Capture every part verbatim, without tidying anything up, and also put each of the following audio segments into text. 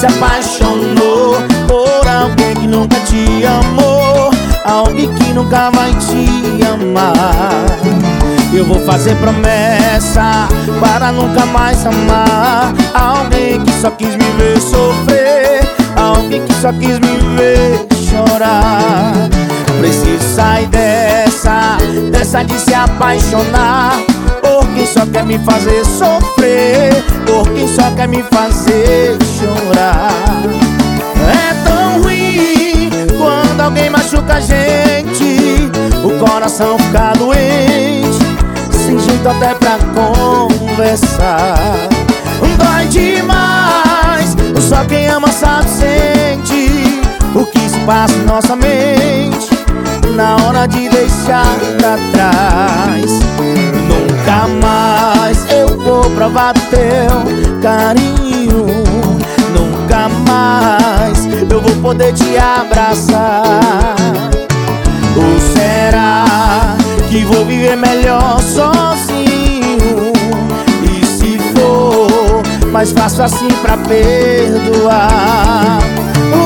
se apaixonou por alguém que nunca te amou, alguém que nunca vai te amar. Eu vou fazer promessa para nunca mais amar alguém que só quis me ver sofrer, alguém que só quis me ver chorar. Preciso sair dessa, dessa de se apaixonar por quem só quer me fazer sofrer, por quem só quer me fazer chorar. É tão ruim quando alguém machuca a gente, o coração fica doente, sem jeito até pra conversar. Dói demais, só quem ama sabe, sente o que se passa em nossa mente na hora de deixar pra trás. Nunca mais eu vou provar do teu carinho, nunca mais eu vou poder te abraçar. Ou será que vou viver melhor sozinho? E se for mais fácil assim pra perdoar? O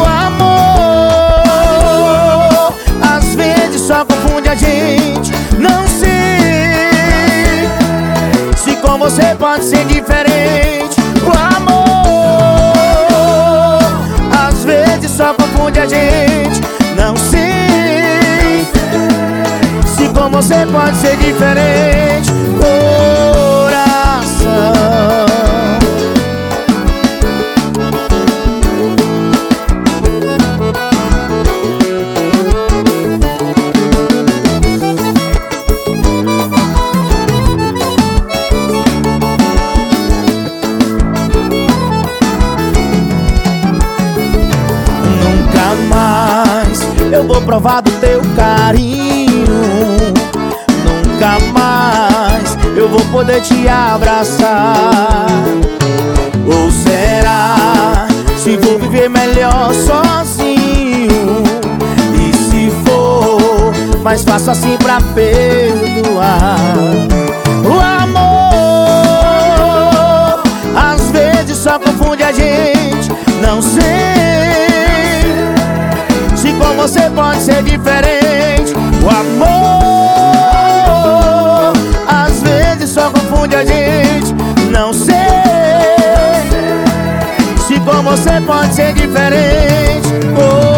amor às vezes só confunde a gente. Não sei se com você pode ser diferente. O amor às vezes só confunde a gente. Não sei se com você pode ser diferente. Coração, eu vou provar do teu carinho, nunca mais eu vou poder te abraçar. Ou será se vou viver melhor sozinho? E se for mais fácil assim pra perdoar? O amor às vezes só confunde a gente. Não sei se com você pode ser diferente. O amor às vezes só confunde a gente. Não sei se com você pode ser diferente. Oh.